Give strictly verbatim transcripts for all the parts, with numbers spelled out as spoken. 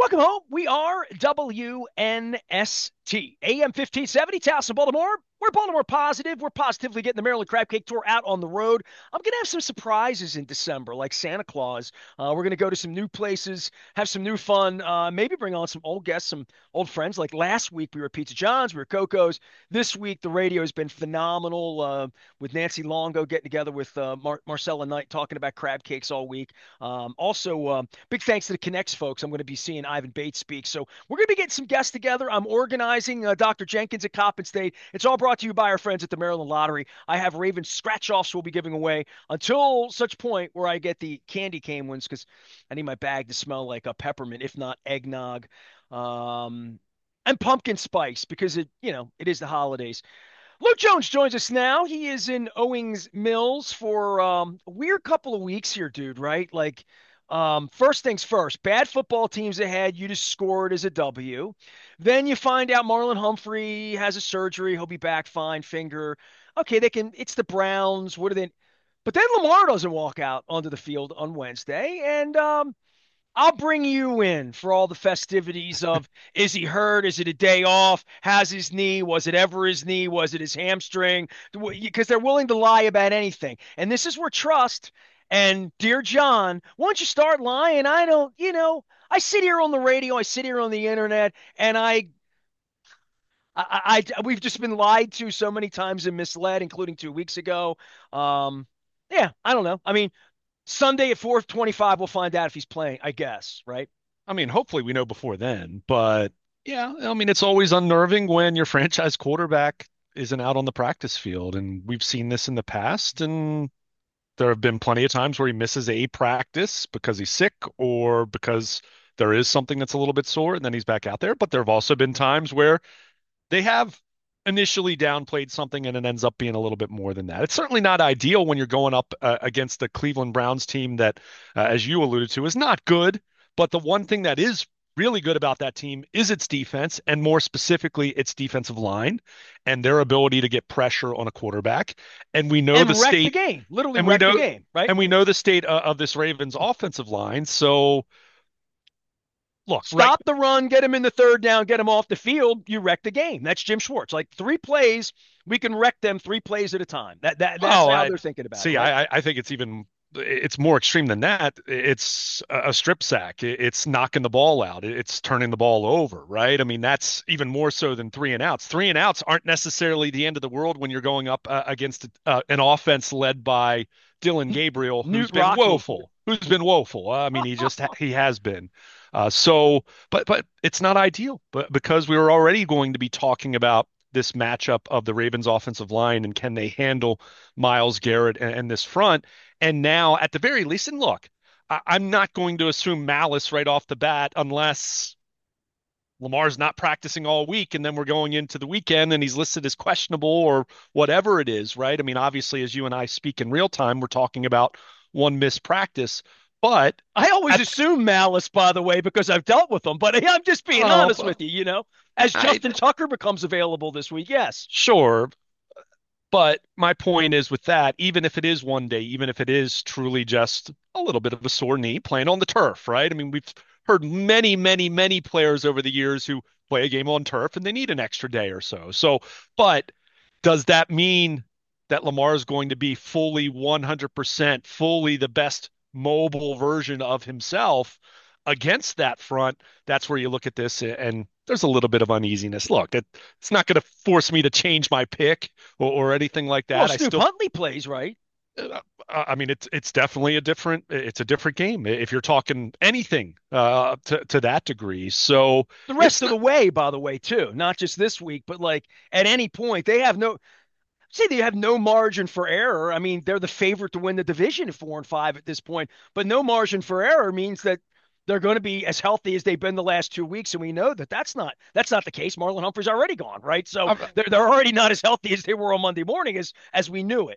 Welcome home. We are W N S T, A M fifteen seventy, Towson, Baltimore. We're Baltimore positive. We're positively getting the Maryland Crab Cake Tour out on the road. I'm going to have some surprises in December, like Santa Claus. Uh, we're going to go to some new places, have some new fun, uh, maybe bring on some old guests, some old friends. Like last week, we were at Pizza John's, we were at Coco's. This week, the radio has been phenomenal uh, with Nancy Longo getting together with uh, Mar- Marcella Knight talking about crab cakes all week. Um, also, um, big thanks to the Connects folks. I'm going to be seeing Ivan Bates speak. So we're going to be getting some guests together. I'm organizing uh, Doctor Jenkins at Coppin State. It's all brought to you by our friends at the Maryland Lottery. I have Ravens scratch offs we'll be giving away until such point where I get the candy cane ones because I need my bag to smell like a peppermint, if not eggnog. Um, and pumpkin spice because it, you know, it is the holidays. Luke Jones joins us now. He is in Owings Mills for um, a weird couple of weeks here, dude, right? Like, um, first things first, bad football teams ahead. You just scored as a W. Then you find out Marlon Humphrey has a surgery. He'll be back fine, finger. Okay, they can, it's the Browns. What are they? But then Lamar doesn't walk out onto the field on Wednesday. And um, I'll bring you in for all the festivities of is he hurt? Is it a day off? Has his knee? Was it ever his knee? Was it his hamstring? Because they're willing to lie about anything. And this is where trust and dear John, once you start lying, I don't, you know, I sit here on the radio, I sit here on the internet, and I, I, I we've just been lied to so many times and misled, including two weeks ago. Um, yeah, I don't know. I mean, Sunday at four twenty-five, we'll find out if he's playing, I guess, right? I mean, hopefully we know before then, but yeah, I mean, it's always unnerving when your franchise quarterback isn't out on the practice field. And we've seen this in the past, and there have been plenty of times where he misses a practice because he's sick or because there is something that's a little bit sore and then he's back out there. But there have also been times where they have initially downplayed something and it ends up being a little bit more than that. It's certainly not ideal when you're going up uh, against the Cleveland Browns team that, uh, as you alluded to, is not good. But the one thing that is really good about that team is its defense, and more specifically, its defensive line and their ability to get pressure on a quarterback. And we know the And wreck the state, game, literally and we wreck the know, game, right? and we know the state uh, of this Ravens offensive line. So look, right. Stop the run, get him in the third down, get him off the field. You wreck the game. That's Jim Schwartz. Like three plays, we can wreck them three plays at a time. That that that's Oh, how I they're thinking about it, see. right? I I think it's even it's more extreme than that. It's a strip sack. It's knocking the ball out. It's turning the ball over, right? I mean, that's even more so than three and outs. Three and outs aren't necessarily the end of the world when you're going up uh, against uh, an offense led by Dylan Gabriel, who's Newt been Rockne. woeful, who's been woeful. I mean, he just ha he has been. Uh, so, but but it's not ideal, but because we were already going to be talking about this matchup of the Ravens offensive line and can they handle Myles Garrett and, and this front. And now, at the very least, and look, I, I'm not going to assume malice right off the bat unless Lamar's not practicing all week and then we're going into the weekend and he's listed as questionable or whatever it is, right? I mean, obviously, as you and I speak in real time, we're talking about one missed practice, but I always at assume malice, by the way, because I've dealt with them. But I'm just being oh, honest with you. You know, as I Justin Tucker becomes available this week, yes. sure. But my point is with that, even if it is one day, even if it is truly just a little bit of a sore knee playing on the turf, right? I mean, we've heard many, many, many players over the years who play a game on turf and they need an extra day or so. So, but does that mean that Lamar is going to be fully one hundred percent, fully the best mobile version of himself against that front? That's where you look at this and there's a little bit of uneasiness. Look, it, it's not going to force me to change my pick or, or anything like Well, that. I Snoop still, Huntley plays, right? uh, I mean, it's it's definitely a different it's a different game if you're talking anything uh, to to that degree. So The it's rest of not. the way, by the way, too. Not just this week, but like at any point, they have no say they have no margin for error. I mean, they're the favorite to win the division at four and five at this point, but no margin for error means that they're going to be as healthy as they've been the last two weeks, and we know that that's not that's not the case. Marlon Humphrey's already gone, right? So I, they're they're already not as healthy as they were on Monday morning as as we knew it.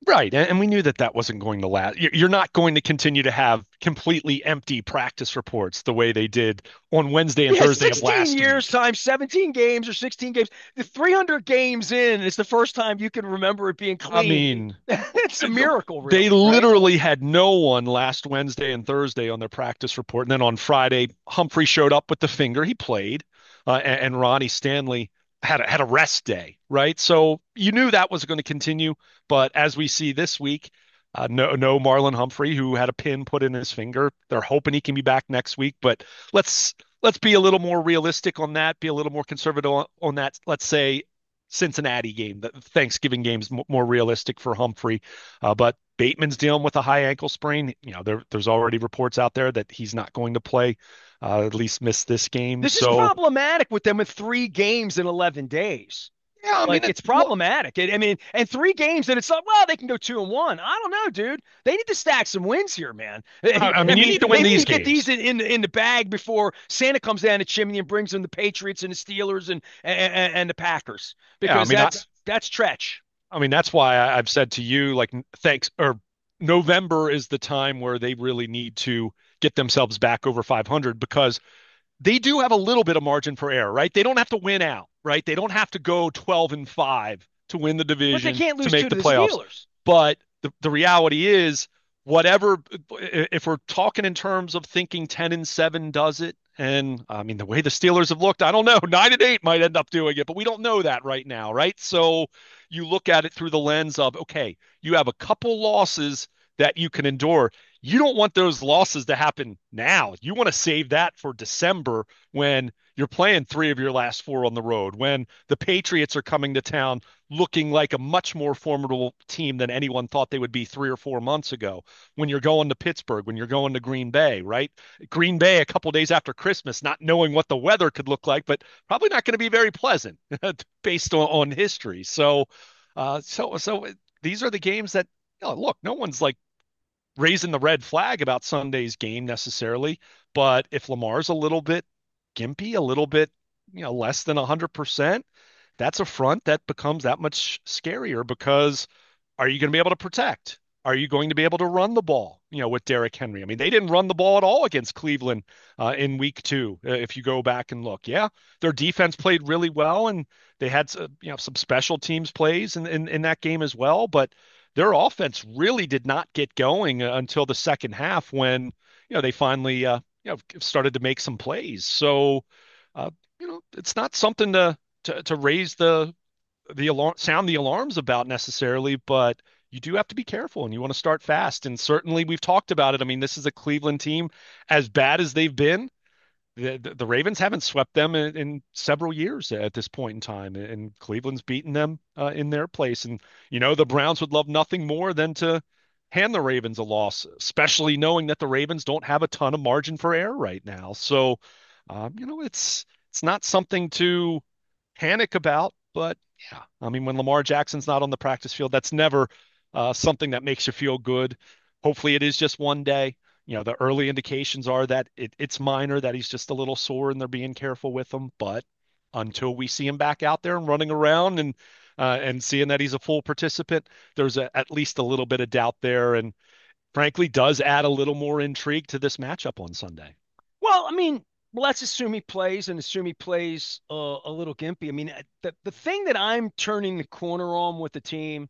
Right. And, and we knew that that wasn't going to last. You're you're not going to continue to have completely empty practice reports the way they did on Wednesday and Yeah, Thursday of sixteen last years week. times seventeen games or sixteen games. The three hundred games in is the first time you can remember it being I clean. mean, It's a miracle, they really, right? literally had no one last Wednesday and Thursday on their practice report. And then on Friday, Humphrey showed up with the finger. He played, uh, and, and Ronnie Stanley had a, had a rest day, right? So you knew that was going to continue. But as we see this week, uh, no, no Marlon Humphrey, who had a pin put in his finger. They're hoping he can be back next week. But let's let's be a little more realistic on that. Be a little more conservative on, on that. Let's say Cincinnati game, the Thanksgiving game's more realistic for Humphrey. Uh, but Bateman's dealing with a high ankle sprain. You know, there, there's already reports out there that he's not going to play, uh, at least miss this game. This is So, problematic with them with three games in eleven days. yeah, I mean, Like it, it's look, problematic. I mean, and three games, and it's like, well, they can go two and one. I don't know, dude. They need to stack some wins here, man. I, I I mean, you mean, need to win maybe these you get these games. in, in in the bag before Santa comes down the chimney and brings them the Patriots and the Steelers and and, and the Packers Yeah, I because mean, I, that's that's Tretch. I mean, that's why I, I've said to you, like, thanks, or November is the time where they really need to get themselves back over five hundred because they do have a little bit of margin for error, right? They don't have to win out, right? They don't have to go twelve and five to win the But they division can't to lose make two to the the playoffs. Steelers. But the, the reality is, whatever, if we're talking in terms of thinking ten and seven does it, and I mean, the way the Steelers have looked, I don't know, nine and eight might end up doing it, but we don't know that right now, right? So you look at it through the lens of, okay, you have a couple losses that you can endure. You don't want those losses to happen now. You want to save that for December when you're playing three of your last four on the road, when the Patriots are coming to town looking like a much more formidable team than anyone thought they would be three or four months ago, when you're going to Pittsburgh, when you're going to Green Bay, right? Green Bay a couple days after Christmas, not knowing what the weather could look like, but probably not going to be very pleasant based on, on history. So, uh, so, so these are the games that, you know, look, no one's like raising the red flag about Sunday's game necessarily, but if Lamar's a little bit gimpy, a little bit, you know, less than one hundred percent, that's a front that becomes that much scarier because are you going to be able to protect? Are you going to be able to run the ball, you know, with Derrick Henry? I mean, they didn't run the ball at all against Cleveland uh, in week two. Uh, if you go back and look, yeah, their defense played really well, and they had uh, you know some special teams plays in, in in that game as well. But their offense really did not get going uh, until the second half when you know they finally uh, you know started to make some plays. So uh, you know it's not something to to, to raise the the alarm sound the alarms about necessarily, but you do have to be careful and you want to start fast. And certainly we've talked about it. I mean, this is a Cleveland team as bad as they've been. The, the, the Ravens haven't swept them in, in several years at this point in time, and Cleveland's beaten them uh, in their place. And you know the Browns would love nothing more than to hand the Ravens a loss, especially knowing that the Ravens don't have a ton of margin for error right now. So, um, you know, it's it's not something to panic about, but yeah, I mean, when Lamar Jackson's not on the practice field, that's never uh, something that makes you feel good. Hopefully, it is just one day. You know, the early indications are that it, it's minor, that he's just a little sore and they're being careful with him. But until we see him back out there and running around and uh, and seeing that he's a full participant, there's a, at least a little bit of doubt there. And frankly, does add a little more intrigue to this matchup on Sunday. Well, I mean, let's assume he plays and assume he plays uh, a little gimpy. I mean, uh, the the thing that I'm turning the corner on with the team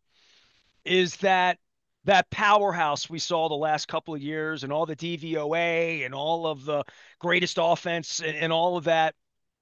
is that that powerhouse we saw the last couple of years and all the D V O A and all of the greatest offense and, and all of that.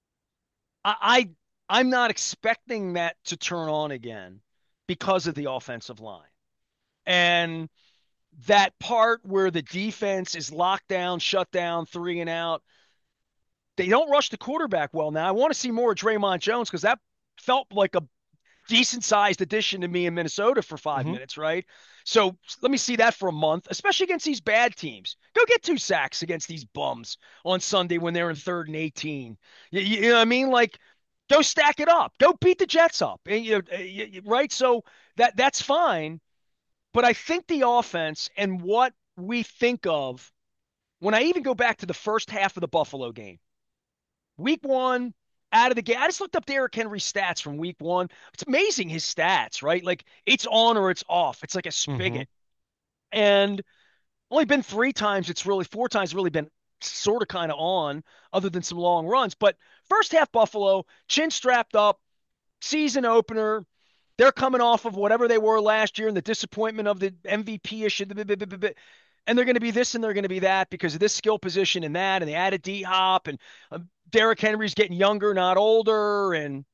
I, I I'm not expecting that to turn on again because of the offensive line. And that part where the defense is locked down, shut down, three and out, they don't rush the quarterback well now. I want to see more of Draymond Jones because that felt like a decent sized addition to me in Minnesota for five Hmm. minutes, right? So let me see that for a month, especially against these bad teams. Go get two sacks against these bums on Sunday when they're in third and eighteen. You, you know what I mean? Like, go stack it up. Go beat the Jets up. And, you know, right? So that that's fine. But I think the offense and what we think of when I even go back to the first half of the Buffalo game, week one, out of the gate. I just looked up Derrick Henry's stats from week one. It's amazing his stats, right? Like it's on or it's off. It's like a Hmm. spigot. And only been three times. It's really four times really been sort of kind of on, other than some long runs. But first half Buffalo, chin strapped up, season opener. They're coming off of whatever they were last year and the disappointment of the M V P issue. And they're going to be this and they're going to be that because of this skill position and that. And they added D Hop and um, Derrick Henry's getting younger, not older. And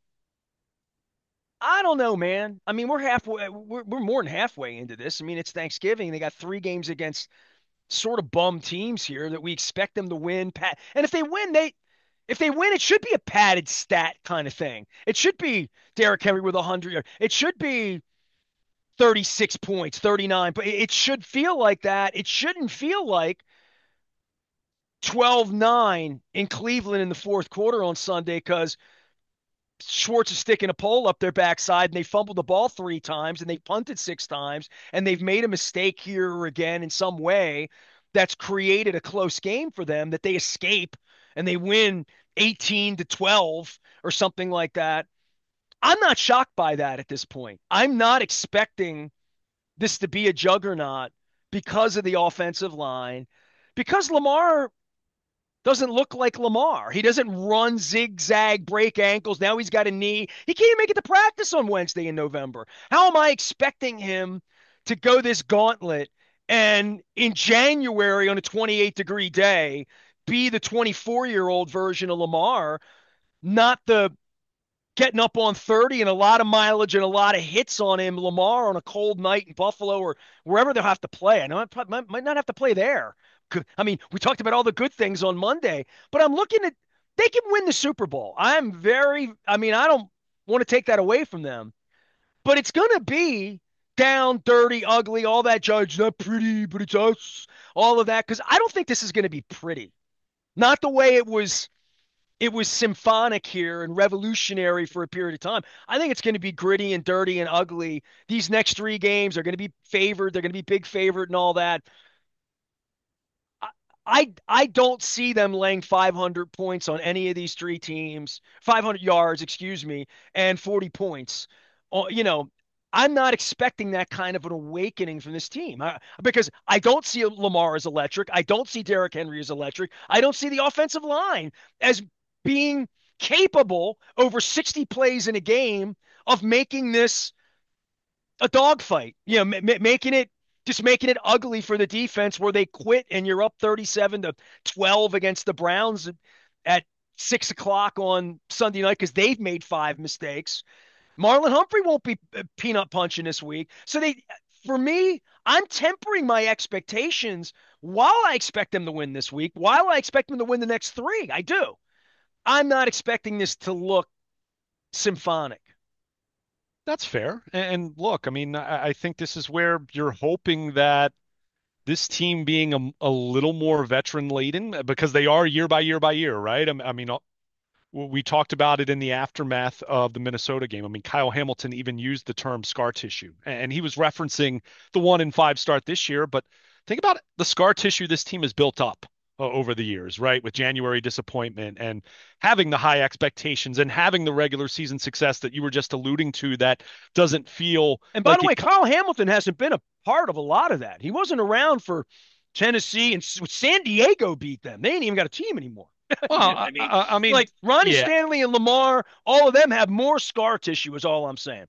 I don't know, man. I mean, we're halfway, we're, we're more than halfway into this. I mean, it's Thanksgiving. They got three games against sort of bum teams here that we expect them to win. And if they win, they if they win, it should be a padded stat kind of thing. It should be Derrick Henry with one hundred. It should be thirty-six points, thirty-nine. But it should feel like that. It shouldn't feel like twelve nine in Cleveland in the fourth quarter on Sunday because Schwartz is sticking a pole up their backside and they fumbled the ball three times and they punted six times and they've made a mistake here or again in some way that's created a close game for them that they escape and they win eighteen to twelve or something like that. I'm not shocked by that at this point. I'm not expecting this to be a juggernaut because of the offensive line, because Lamar doesn't look like Lamar. He doesn't run zigzag, break ankles. Now he's got a knee. He can't even make it to practice on Wednesday in November. How am I expecting him to go this gauntlet and in January on a twenty-eight degree day be the twenty-four year old version of Lamar, not the getting up on thirty and a lot of mileage and a lot of hits on him, Lamar on a cold night in Buffalo or wherever they'll have to play. I know I might, might not have to play there. I mean, we talked about all the good things on Monday, but I'm looking at they can win the Super Bowl. I'm very, I mean, I don't want to take that away from them, but it's going to be down, dirty, ugly, all that judge, not pretty, but it's us, all of that. Because I don't think this is going to be pretty. Not the way it was it was symphonic here and revolutionary for a period of time. I think it's going to be gritty and dirty and ugly. These next three games are going to be favored. They're going to be big favorite and all that. I I don't see them laying five hundred points on any of these three teams, five hundred yards, excuse me, and forty points. Uh, you know, I'm not expecting that kind of an awakening from this team I, because I don't see Lamar as electric. I don't see Derrick Henry as electric. I don't see the offensive line as being capable over sixty plays in a game of making this a dogfight. You know, m- making it just making it ugly for the defense where they quit and you're up thirty-seven to twelve against the Browns at six o'clock on Sunday night because they've made five mistakes. Marlon Humphrey won't be uh, peanut punching this week. So they, for me, I'm tempering my expectations while I expect them to win this week, while I expect them to win the next three. I do. I'm not expecting this to look symphonic. That's fair. And look, I mean, I, I think this is where you're hoping that this team being a, a little more veteran laden because they are year by year by year, right? I, I mean, we talked about it in the aftermath of the Minnesota game. I mean, Kyle Hamilton even used the term scar tissue, and he was referencing the one in five start this year. But think about the scar tissue this team has built up uh, over the years, right? With January disappointment and having the high expectations and having the regular season success that you were just alluding to that doesn't feel And by like the it. way, Kyle Hamilton hasn't been a part of a lot of that. He wasn't around for Tennessee and San Diego beat them. They ain't even got a team anymore. Well, You know what I, I mean? I, I mean, Like Ronnie yeah, Stanley and Lamar, all of them have more scar tissue, is all I'm saying.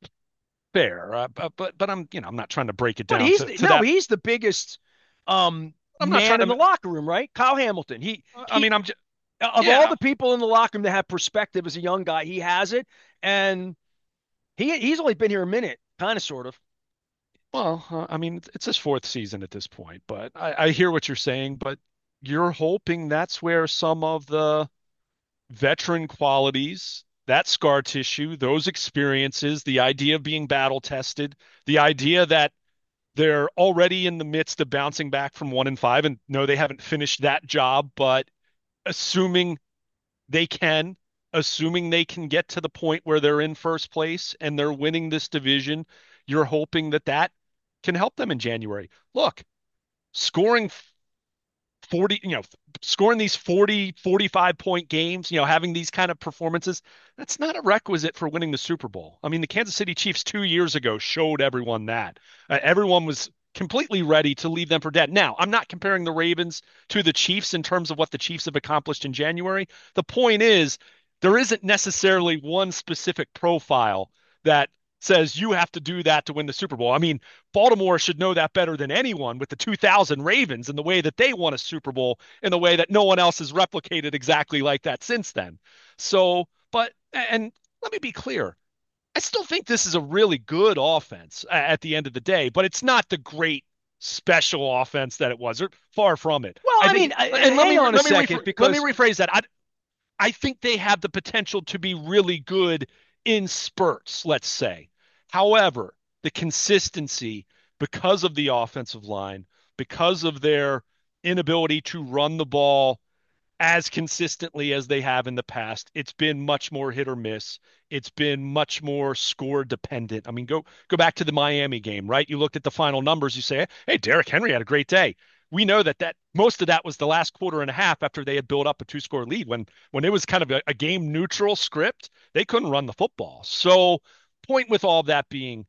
fair. Uh, but, but but I'm you know I'm not trying to break it But down he's to the, to no, that. he's the biggest um, I'm not trying man in the to. locker room, right? Kyle Hamilton. He I he mean, I'm just of all yeah. the people in the locker room that have perspective as a young guy, he has it, and he he's only been here a minute, kind of, sort of. Well, uh, I mean, it's his fourth season at this point, but I, I hear what you're saying. But you're hoping that's where some of the veteran qualities, that scar tissue, those experiences, the idea of being battle tested, the idea that they're already in the midst of bouncing back from one and five, and no, they haven't finished that job, but assuming they can, assuming they can get to the point where they're in first place and they're winning this division, you're hoping that that can help them in January. Look, scoring forty, you know, scoring these forty, forty-five point games, you know, having these kind of performances, that's not a requisite for winning the Super Bowl. I mean, the Kansas City Chiefs two years ago showed everyone that. Uh, everyone was completely ready to leave them for dead. Now, I'm not comparing the Ravens to the Chiefs in terms of what the Chiefs have accomplished in January. The point is, there isn't necessarily one specific profile that says you have to do that to win the Super Bowl. I mean, Baltimore should know that better than anyone with the two thousand Ravens and the way that they won a Super Bowl in the way that no one else has replicated exactly like that since then. So, but, and let me be clear. I still think this is a really good offense at the end of the day, but it's not the great special offense that it was. Or far from it. Well, I I think, mean, I, and let hang me on a let me second rephr- let me because rephrase that. I I think they have the potential to be really good in spurts, let's say. However, the consistency because of the offensive line, because of their inability to run the ball as consistently as they have in the past. It's been much more hit or miss. It's been much more score dependent. I mean, go go back to the Miami game, right? You looked at the final numbers, you say, "Hey, Derrick Henry had a great day." We know that that most of that was the last quarter and a half after they had built up a two-score lead. When when it was kind of a, a game neutral script, they couldn't run the football. So, point with all that being,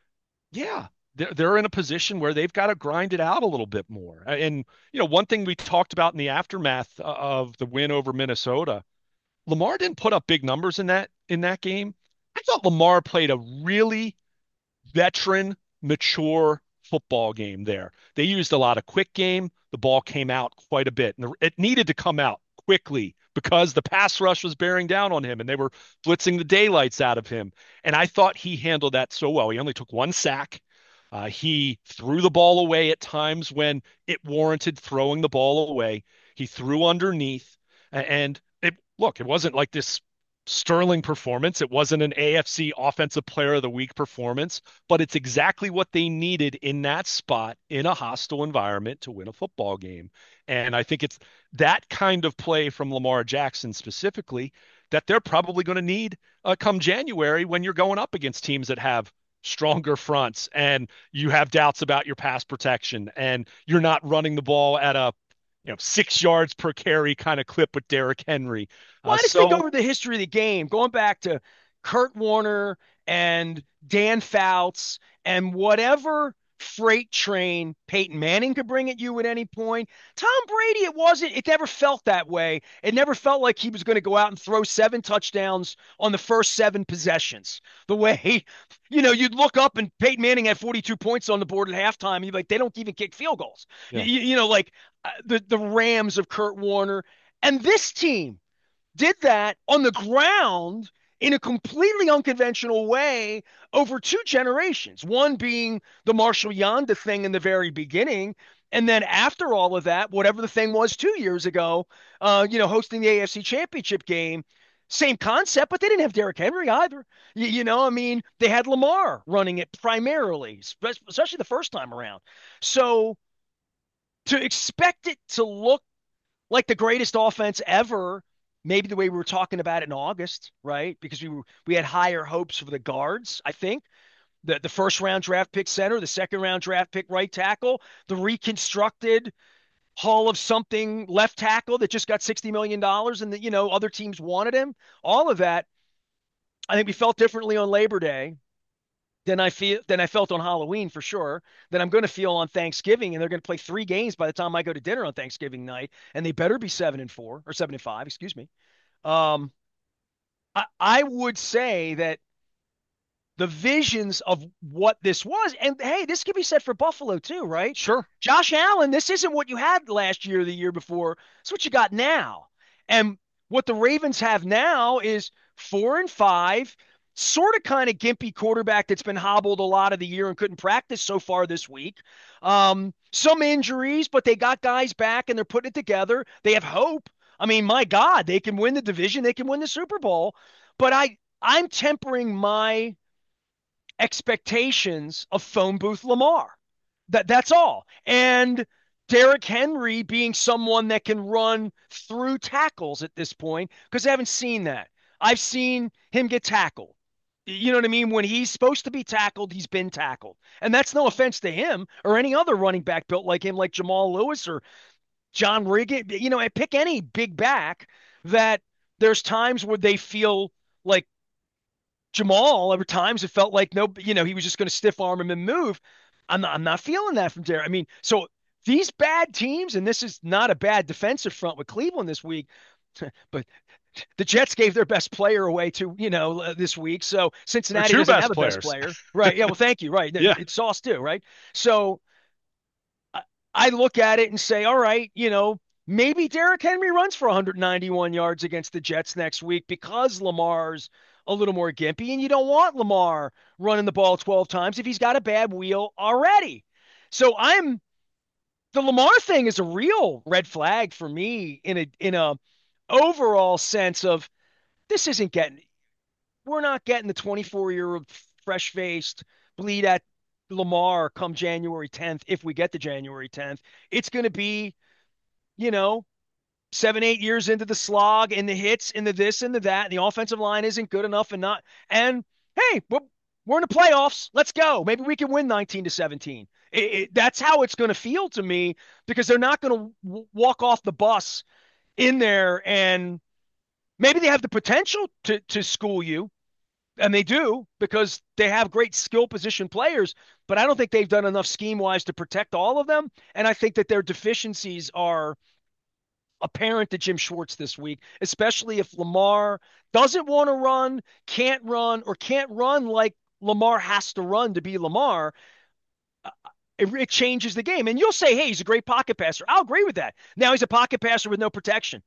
yeah, they're they're in a position where they've got to grind it out a little bit more. And you know, one thing we talked about in the aftermath of the win over Minnesota, Lamar didn't put up big numbers in that in that game. I thought Lamar played a really veteran, mature football game there. They used a lot of quick game. The ball came out quite a bit, and it needed to come out quickly because the pass rush was bearing down on him and they were blitzing the daylights out of him. And I thought he handled that so well. He only took one sack. Uh, he threw the ball away at times when it warranted throwing the ball away. He threw underneath, and it look, it wasn't like this sterling performance. It wasn't an A F C Offensive Player of the Week performance, but it's exactly what they needed in that spot in a hostile environment to win a football game. And I think it's that kind of play from Lamar Jackson specifically that they're probably going to need uh, come January when you're going up against teams that have stronger fronts and you have doubts about your pass protection and you're not running the ball at a you know six yards per carry kind of clip with Derrick Henry. Well, Uh, I just think so over the history of the game, going back to Kurt Warner and Dan Fouts and whatever freight train Peyton Manning could bring at you at any point, Tom Brady, it wasn't, it never felt that way. It never felt like he was going to go out and throw seven touchdowns on the first seven possessions. The way, you know, you'd look up and Peyton Manning had forty-two points on the board at halftime. You'd be like, they don't even kick field goals. You, yeah, you know, like uh, the, the Rams of Kurt Warner. And this team, did that on the ground in a completely unconventional way over two generations. One being the Marshall Yanda thing in the very beginning. And then after all of that, whatever the thing was two years ago, uh, you know, hosting the A F C Championship game, same concept, but they didn't have Derrick Henry either. You, you know, I mean, they had Lamar running it primarily, especially the first time around. So to expect it to look like the greatest offense ever, maybe the way we were talking about it in August, right? Because we were we had higher hopes for the guards, I think. The the first round draft pick center, the second round draft pick right tackle, the reconstructed Hall of something left tackle that just got sixty million dollars and the, you know, other teams wanted him. All of that, I think we felt differently on Labor Day than I feel than I felt on Halloween for sure. Than I'm going to feel on Thanksgiving, and they're going to play three games by the time I go to dinner on Thanksgiving night, and they better be seven and four or seven and five, excuse me. Um, I, I would say that the visions of what this was, and hey, this could be said for Buffalo too, right? sure. Josh Allen, this isn't what you had last year or the year before. It's what you got now. And what the Ravens have now is four and five, sort of kind of gimpy quarterback that's been hobbled a lot of the year and couldn't practice so far this week. Um, some injuries, but they got guys back and they're putting it together. They have hope. I mean, my God, they can win the division, they can win the Super Bowl. But I I'm tempering my expectations of phone booth Lamar. That that's all. And Derrick Henry being someone that can run through tackles at this point, because I haven't seen that. I've seen him get tackled. You know what I mean? When he's supposed to be tackled, he's been tackled. And that's no offense to him or any other running back built like him, like Jamal Lewis or John Riggin, you know, pick any big back that there's times where they feel like Jamal, over times it felt like no, you know, he was just going to stiff arm him and move. I'm not, I'm not feeling that from Derek. I mean, so these bad teams, and this is not a bad defensive front with Cleveland this week, but the Jets gave their best player away to, you know, uh, this week. So They're Cincinnati two doesn't have best a best players. player. Right. Yeah. Well, thank you. Right. Yeah, It's Sauce too. Right. So I, I look at it and say, all right, you know, maybe Derrick Henry runs for one hundred ninety-one yards against the Jets next week because Lamar's a little more gimpy, and you don't want Lamar running the ball twelve times if he's got a bad wheel already. So I'm the Lamar thing is a real red flag for me in a in a overall sense of this isn't getting we're not getting the twenty-four year old fresh faced bleed at Lamar come January tenth if we get to January tenth. It's going to be, you know, seven, eight years into the slog and the hits and the this and the that. And the offensive line isn't good enough and not. And hey, we're, we're in the playoffs. Let's go. Maybe we can win nineteen to seventeen. It, it, that's how it's going to feel to me because they're not going to w- walk off the bus in there and maybe they have the potential to to school you, and they do because they have great skill position players, but I don't think they've done enough scheme wise to protect all of them. And I think that their deficiencies are apparent to Jim Schwartz this week, especially if Lamar doesn't want to run, can't run, or can't run like Lamar has to run to be Lamar. It, it changes the game. And you'll say, hey, he's a great pocket passer. I'll agree with that. Now he's a pocket passer with no protection.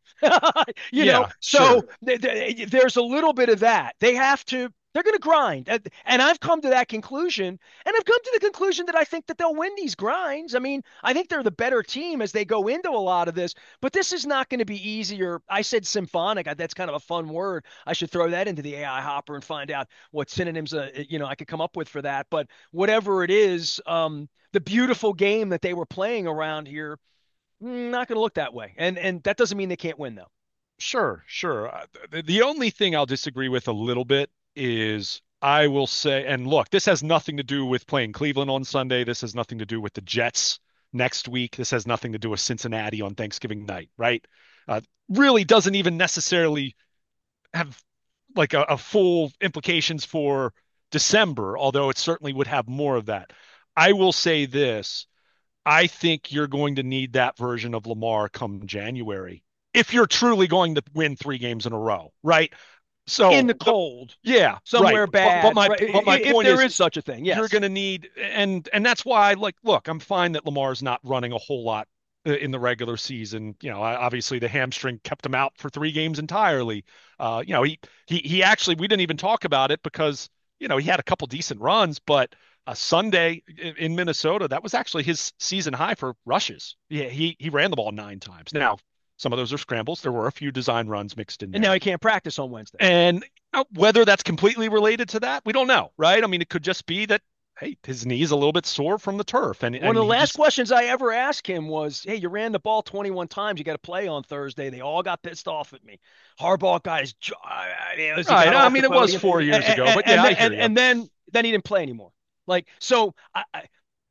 you know, yeah, so sure. th- th- there's a little bit of that. They have to, they're going to grind. And, and I've come to that conclusion. And I've come to the conclusion that I think that they'll win these grinds. I mean, I think they're the better team as they go into a lot of this, but this is not going to be easier. I said symphonic. That's kind of a fun word. I should throw that into the A I hopper and find out what synonyms, uh, you know, I could come up with for that. But whatever it is, um, the beautiful game that they were playing around here, mm, not going to look that way. And and that doesn't mean they can't win though. Sure, sure. Uh, The, the only thing I'll disagree with a little bit is I will say, and look, this has nothing to do with playing Cleveland on Sunday. This has nothing to do with the Jets next week. This has nothing to do with Cincinnati on Thanksgiving night, right? Uh, really doesn't even necessarily have like a, a full implications for December, although it certainly would have more of that. I will say this. I think you're going to need that version of Lamar come January if you're truly going to win three games in a row, right? In So the the, cold, yeah, right. somewhere But but bad, my right? but my If point there is is such a thing, you're yes. going to need and and that's why like look, I'm fine that Lamar's not running a whole lot uh, in the regular season. You know, obviously the hamstring kept him out for three games entirely. Uh, you know, he he he actually we didn't even talk about it because you know he had a couple decent runs, but a Sunday in Minnesota, that was actually his season high for rushes. Yeah, he he ran the ball nine times. Now, some of those are scrambles. There were a few design runs mixed in And now there. he can't practice on Wednesday. And uh, whether that's completely related to that, we don't know, right? I mean, it could just be that, hey, his knee's a little bit sore from the turf, and One and of the he last just, questions I ever asked him was, "Hey, you ran the ball twenty-one times. You got to play on Thursday." They all got pissed off at me. Harbaugh got his, I mean, as he right. got I off mean, the it was podium, four years ago, and but yeah, and I hear and, you. and then then he didn't play anymore. Like so, I, I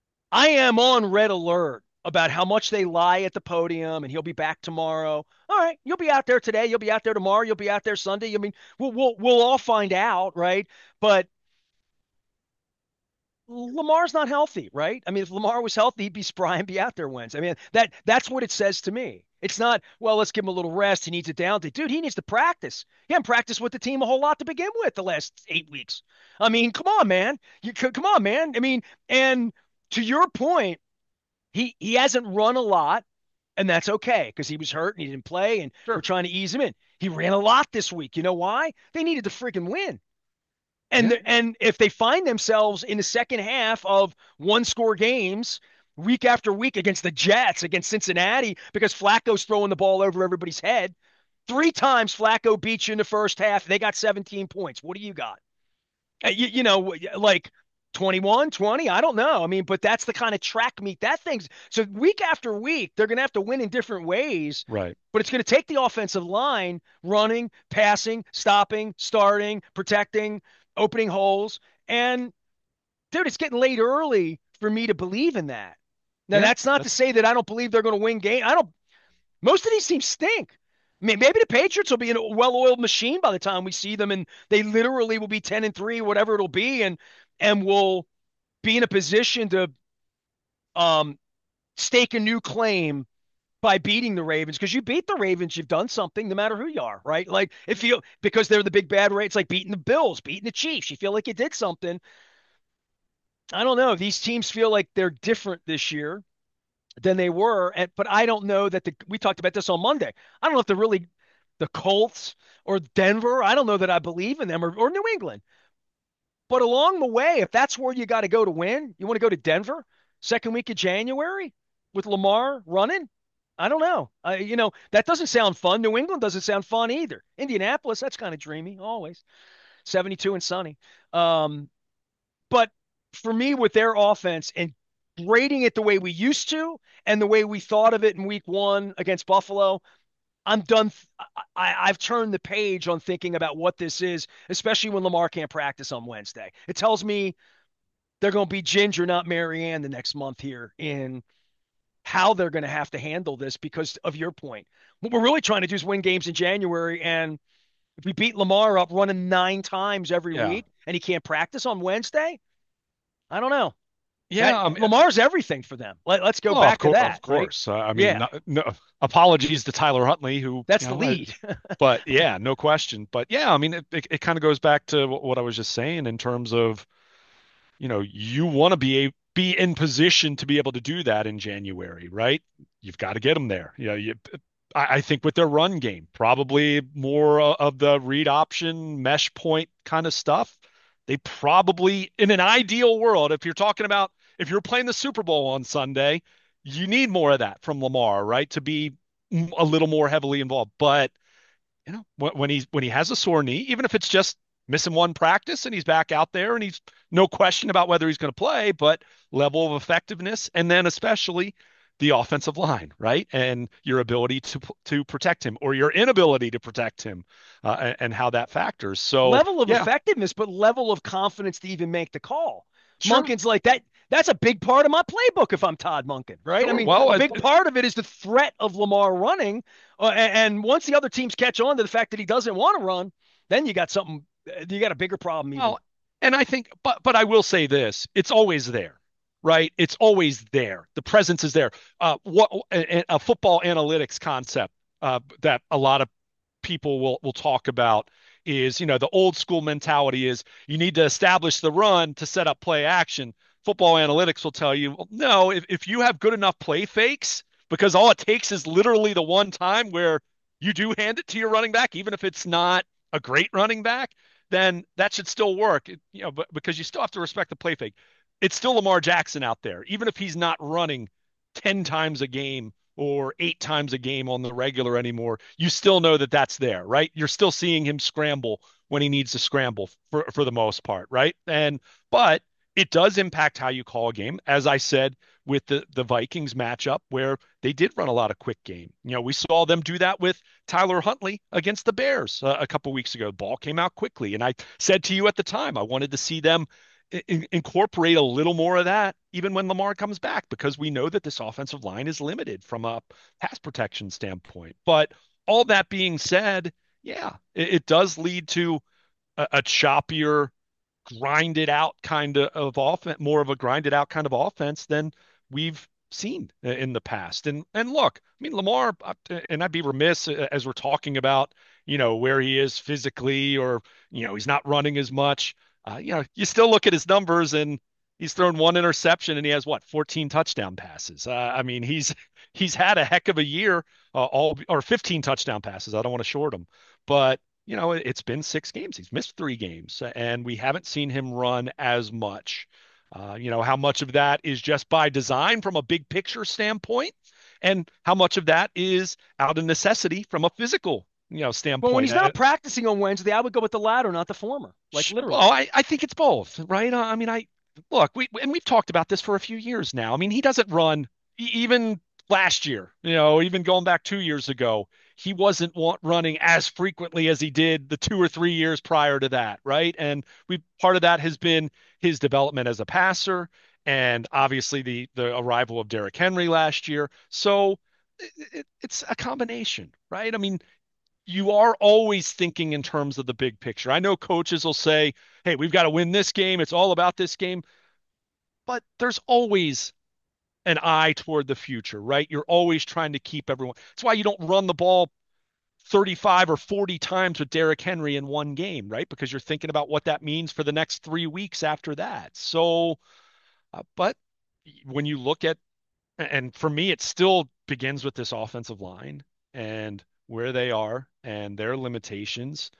I am on red alert about how much they lie at the podium, and he'll be back tomorrow. All right, you'll be out there today. You'll be out there tomorrow. You'll be out there Sunday. I mean, we'll we'll we'll all find out, right? But Lamar's not healthy, right? I mean, if Lamar was healthy, he'd be spry and be out there Wednesday. I mean, that that's what it says to me. It's not, well, let's give him a little rest. He needs a down day. Dude, he needs to practice. He hasn't practiced with the team a whole lot to begin with the last eight weeks. I mean, come on, man. You come on, man. I mean, and to your point, he he hasn't run a lot, and that's okay because he was hurt and he didn't play, and we're Sure. trying to ease him in. He ran a lot this week. You know why? They needed to freaking win. And Yeah. the, and if they find themselves in the second half of one score games week after week against the Jets, against Cincinnati, because Flacco's throwing the ball over everybody's head, three times Flacco beat you in the first half. They got seventeen points. What do you got? Uh, You, you know, like twenty-one, twenty. I don't know. I mean, but that's the kind of track meet that thing's. So week after week, they're going to have to win in different ways, Right. but it's going to take the offensive line running, passing, stopping, starting, protecting, opening holes. And dude, it's getting late early for me to believe in that. Now, Yeah. that's not to That's say that I don't believe they're going to win game. I don't. Most of these teams stink. I mean, maybe the Patriots will be a well-oiled machine by the time we see them, and they literally will be ten and three, whatever it'll be, and and will be in a position to um stake a new claim by beating the Ravens. Because you beat the Ravens, you've done something, no matter who you are, right? Like if you because they're the big bad rates, like beating the Bills, beating the Chiefs, you feel like you did something. I don't know. These teams feel like they're different this year than they were. And but I don't know that the we talked about this on Monday. I don't know if they're really the Colts or Denver. I don't know that I believe in them or, or New England. But along the way, if that's where you got to go to win, you want to go to Denver second week of January with Lamar running. I don't know. I, you know, that doesn't sound fun. New England doesn't sound fun either. Indianapolis, that's kind of dreamy, always seventy-two and sunny. Um, but for me, with their offense and grading it the way we used to and the way we thought of it in week one against Buffalo, I'm done. I, I've turned the page on thinking about what this is, especially when Lamar can't practice on Wednesday. It tells me they're going to be Ginger, not Marianne, the next month here in how they're going to have to handle this because of your point. What we're really trying to do is win games in January. And if we beat Lamar up running nine times every Yeah. week and he can't practice on Wednesday, I don't know. That Yeah. I mean, Lamar's everything for them. Let, let's go oh, of back to course, of that, right? course. Uh, I mean, Yeah, no, no, apologies to Tyler Huntley, who, that's you the know, I, lead. but yeah, no question. But yeah, I mean, it, it, it kind of goes back to what, what I was just saying in terms of, you know, you want to be a, be in position to be able to do that in January, right? You've got to get them there. You know, you, I, I think with their run game, probably more uh, of the read option, mesh point kind of stuff. They probably, in an ideal world, if you're talking about if you're playing the Super Bowl on Sunday, you need more of that from Lamar, right? To be a little more heavily involved. But you know, when, when he's when he has a sore knee, even if it's just missing one practice and he's back out there and he's no question about whether he's going to play, but level of effectiveness and then especially the offensive line, right? And your ability to to protect him or your inability to protect him, uh, and, and how that factors. So Level of yeah, effectiveness, but level of confidence to even make the call. sure, Monken's like that. That's a big part of my playbook if I'm Todd Monken, right? I sure. mean, Well, a I, big part of it is the threat of Lamar running. Uh, and, and once the other teams catch on to the fact that he doesn't want to run, then you got something, you got a bigger problem even. well, and I think, but but I will say this: it's always there, right? It's always there. The presence is there. Uh, what a, a football analytics concept uh, that a lot of people will will talk about is, you know, the old school mentality is you need to establish the run to set up play action. Football analytics will tell you, well, no, if, if you have good enough play fakes, because all it takes is literally the one time where you do hand it to your running back, even if it's not a great running back, then that should still work. It- you know, but because you still have to respect the play fake. It's still Lamar Jackson out there, even if he's not running ten times a game or eight times a game on the regular anymore, you still know that that's there, right? You're still seeing him scramble when he needs to scramble for, for the most part, right? And but it does impact how you call a game. As I said with the the Vikings matchup where they did run a lot of quick game. You know, we saw them do that with Tyler Huntley against the Bears uh, a couple weeks ago. The ball came out quickly, and I said to you at the time, I wanted to see them in, incorporate a little more of that even when Lamar comes back because we know that this offensive line is limited from a pass protection standpoint. But all that being said, yeah, it, it does lead to a, a choppier, grinded out kind of, of offense, more of a grinded out kind of offense than we've seen in the past. And and look, I mean Lamar, uh, and I'd be remiss uh, as we're talking about, you know, where he is physically or, you know, he's not running as much. Uh, you know, you still look at his numbers and he's thrown one interception and he has what, fourteen touchdown passes. Uh, I mean, he's he's had a heck of a year, uh, all or fifteen touchdown passes. I don't want to short him, but you know, it's been six games. He's missed three games, and we haven't seen him run as much. Uh, you know, how much of that is just by design from a big picture standpoint, and how much of that is out of necessity from a physical, you know, Well, when standpoint. he's Uh, not practicing on Wednesday, I would go with the latter, not the former. Like well, literally. I, I think it's both, right? Uh, I mean, I look, we and we've talked about this for a few years now. I mean, he doesn't run e- even last year, you know, even going back two years ago, he wasn't want, running as frequently as he did the two or three years prior to that, right? And we part of that has been his development as a passer, and obviously the the arrival of Derrick Henry last year. So it, it's a combination, right? I mean, you are always thinking in terms of the big picture. I know coaches will say, "Hey, we've got to win this game. It's all about this game." But there's always an eye toward the future, right? You're always trying to keep everyone. That's why you don't run the ball thirty-five or forty times with Derrick Henry in one game, right? Because you're thinking about what that means for the next three weeks after that. So, uh, but when you look at, and for me, it still begins with this offensive line and where they are and their limitations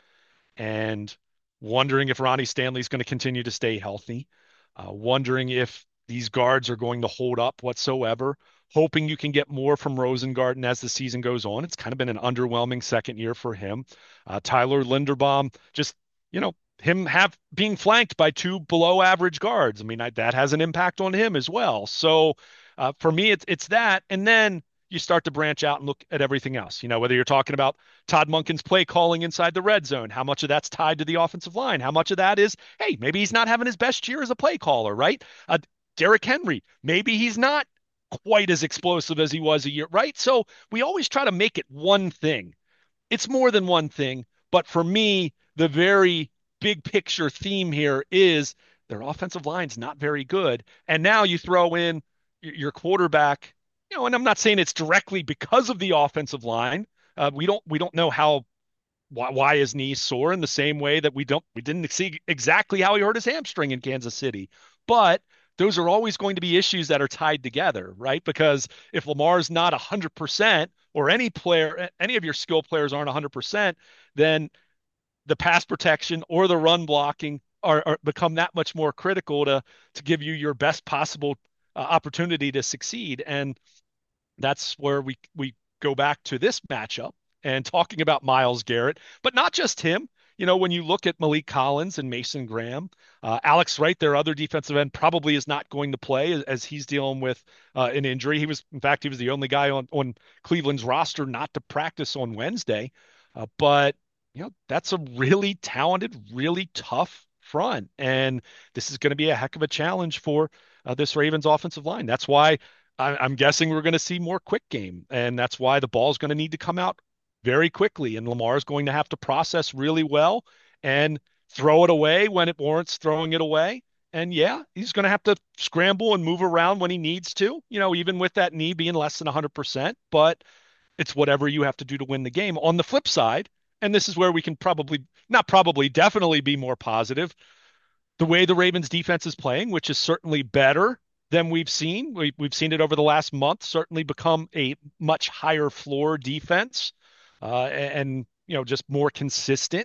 and wondering if Ronnie Stanley's going to continue to stay healthy, uh, wondering if these guards are going to hold up whatsoever, hoping you can get more from Rosengarten as the season goes on. It's kind of been an underwhelming second year for him. Uh, Tyler Linderbaum, just, you know, him have being flanked by two below average guards. I mean, I, that has an impact on him as well. So uh, for me, it's it's that, and then you start to branch out and look at everything else. You know, whether you're talking about Todd Monken's play calling inside the red zone, how much of that's tied to the offensive line? How much of that is, hey, maybe he's not having his best year as a play caller, right? Uh, Derrick Henry, maybe he's not quite as explosive as he was a year, right? So we always try to make it one thing. It's more than one thing, but for me, the very big picture theme here is their offensive line's not very good. And now you throw in your quarterback, you know, and I'm not saying it's directly because of the offensive line. Uh, we don't we don't know how why, why his knee sore in the same way that we don't we didn't see exactly how he hurt his hamstring in Kansas City. But those are always going to be issues that are tied together, right? Because if Lamar's not one hundred percent or any player, any of your skill players aren't one hundred percent, then the pass protection or the run blocking are, are become that much more critical to to give you your best possible uh, opportunity to succeed. And that's where we we go back to this matchup and talking about Myles Garrett, but not just him. You know, when you look at Malik Collins and Mason Graham, uh, Alex Wright, their other defensive end, probably is not going to play as, as he's dealing with uh, an injury. He was, in fact, he was the only guy on on Cleveland's roster not to practice on Wednesday. Uh, but you know, that's a really talented, really tough front, and this is going to be a heck of a challenge for uh, this Ravens offensive line. That's why I, am guessing we're going to see more quick game, and that's why the ball's going to need to come out very quickly, and Lamar's going to have to process really well and throw it away when it warrants throwing it away. And yeah, he's going to have to scramble and move around when he needs to, you know, even with that knee being less than one hundred percent, but it's whatever you have to do to win the game. On the flip side, and this is where we can probably, not probably, definitely be more positive, the way the Ravens defense is playing, which is certainly better than we've seen. We, we've seen it over the last month, certainly become a much higher floor defense uh, and, you know, just more consistent.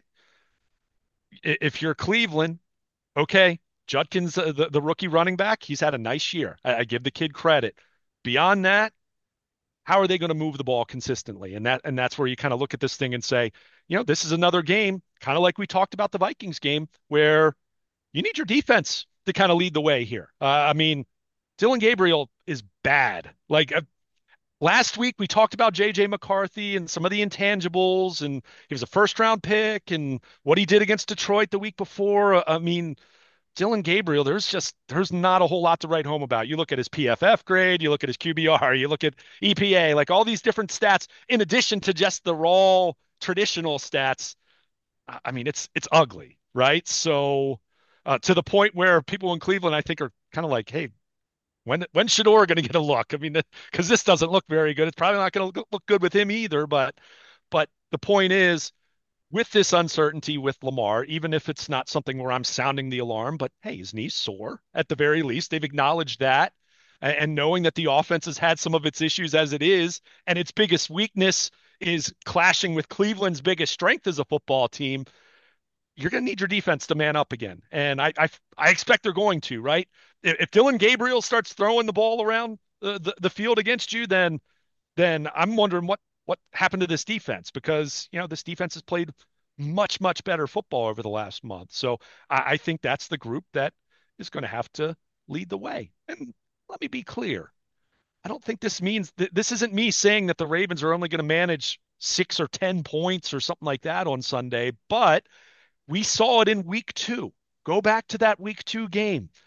If you're Cleveland, okay, Judkins, uh, the, the rookie running back, he's had a nice year. I, I give the kid credit. Beyond that, how are they going to move the ball consistently? And that and that's where you kind of look at this thing and say, you know, this is another game, kind of like we talked about the Vikings game, where you need your defense to kind of lead the way here. Uh, I mean, Dylan Gabriel is bad. Like uh, last week, we talked about J J McCarthy and some of the intangibles, and he was a first round pick, and what he did against Detroit the week before. Uh, I mean, Dylan Gabriel, there's just there's not a whole lot to write home about. You look at his P F F grade, you look at his Q B R, you look at E P A, like all these different stats, in addition to just the raw traditional stats. I mean, it's it's ugly, right? So uh, to the point where people in Cleveland, I think, are kind of like, hey, when when Shador going to get a look? I mean, because this doesn't look very good. It's probably not going to look good with him either. But but the point is, with this uncertainty with Lamar, even if it's not something where I'm sounding the alarm, but hey, his knee's sore at the very least. They've acknowledged that. And knowing that the offense has had some of its issues as it is, and its biggest weakness is clashing with Cleveland's biggest strength as a football team, you're going to need your defense to man up again. And I, I, I expect they're going to, right? If, if Dylan Gabriel starts throwing the ball around the, the, the field against you, then then I'm wondering what what happened to this defense, because you know this defense has played much much better football over the last month. So I, I think that's the group that is going to have to lead the way. And let me be clear, I don't think this means that this isn't me saying that the Ravens are only going to manage six or ten points or something like that on Sunday, but we saw it in week two. Go back to that week two game.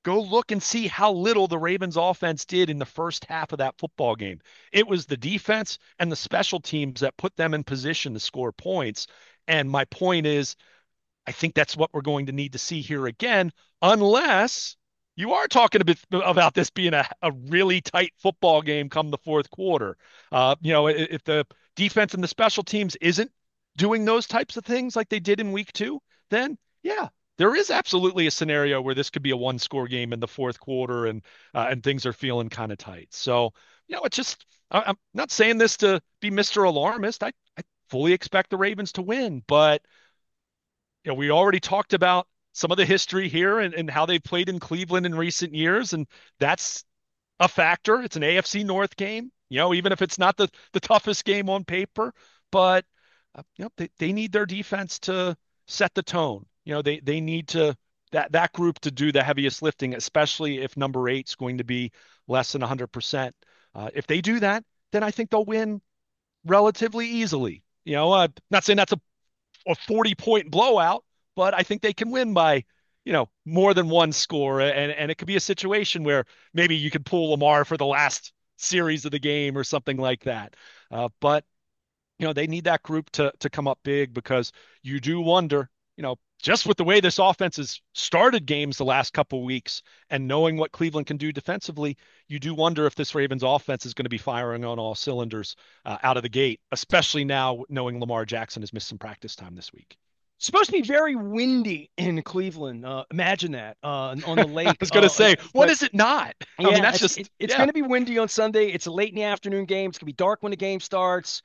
Go look and see how little the Ravens offense did in the first half of that football game. It was the defense and the special teams that put them in position to score points. And my point is, I think that's what we're going to need to see here again, unless you are talking a bit about this being a, a really tight football game come the fourth quarter. Uh, you know, if the defense and the special teams isn't doing those types of things like they did in week two, then yeah, there is absolutely a scenario where this could be a one score game in the fourth quarter and uh, and things are feeling kind of tight. So, you know, it's just I, I'm not saying this to be Mister Alarmist. I, I fully expect the Ravens to win, but you know, we already talked about some of the history here and, and how they played in Cleveland in recent years, and that's a factor. It's an A F C North game, you know, even if it's not the, the toughest game on paper, but uh, you know, they, they need their defense to set the tone. You know, they they need to that that group to do the heaviest lifting, especially if number eight's going to be less than one hundred percent. Uh, if they do that, then I think they'll win relatively easily. You know, uh, not saying that's a a forty point blowout, but I think they can win by, you know, more than one score. And, and it could be a situation where maybe you could pull Lamar for the last series of the game or something like that. Uh, but, you know, they need that group to, to come up big because you do wonder, you know, just with the way this offense has started games the last couple of weeks and knowing what Cleveland can do defensively, you do wonder if this Ravens offense is going to be firing on all cylinders uh, out of the gate, especially now knowing Lamar Jackson has missed some practice time this week. Supposed to be very windy in Cleveland. Uh, imagine that uh, on the I lake. was going to Uh, say, when but is it not? I mean, yeah, that's it's just, it, it's yeah. going to be windy on Sunday. It's a late in the afternoon game. It's going to be dark when the game starts.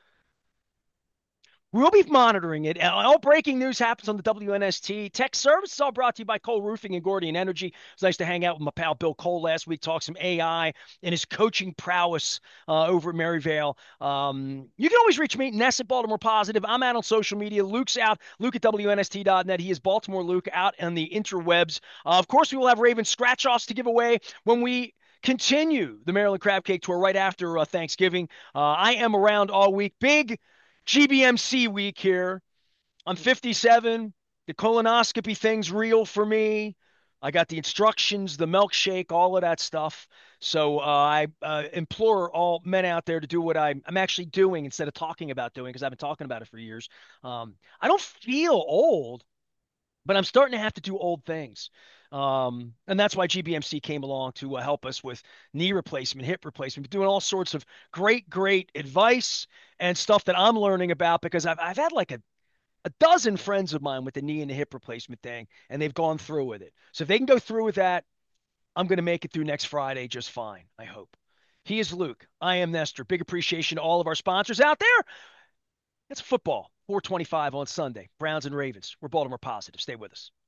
We'll be monitoring it. All breaking news happens on the W N S T. Tech Service is all brought to you by Cole Roofing and Gordian Energy. It's nice to hang out with my pal Bill Cole last week, talk some A I and his coaching prowess uh, over at Maryvale. Um, you can always reach me, Ness at Baltimore Positive. I'm out on social media. Luke's out, Luke at W N S T dot net. He is Baltimore Luke out on the interwebs. Uh, of course, we will have Ravens scratch-offs to give away when we continue the Maryland Crab Cake Tour right after uh, Thanksgiving. Uh, I am around all week. Big G B M C week here. I'm fifty-seven. The colonoscopy thing's real for me. I got the instructions, the milkshake, all of that stuff. So uh, I uh, implore all men out there to do what I'm, I'm actually doing instead of talking about doing because I've been talking about it for years. Um, I don't feel old, but I'm starting to have to do old things. Um, and that's why G B M C came along to uh, help us with knee replacement, hip replacement, doing all sorts of great, great advice and stuff that I'm learning about because I've, I've had like a, a dozen friends of mine with the knee and the hip replacement thing, and they've gone through with it. So if they can go through with that, I'm going to make it through next Friday just fine, I hope. He is Luke. I am Nestor. Big appreciation to all of our sponsors out there. That's football, four twenty-five on Sunday. Browns and Ravens. We're Baltimore Positive. Stay with us.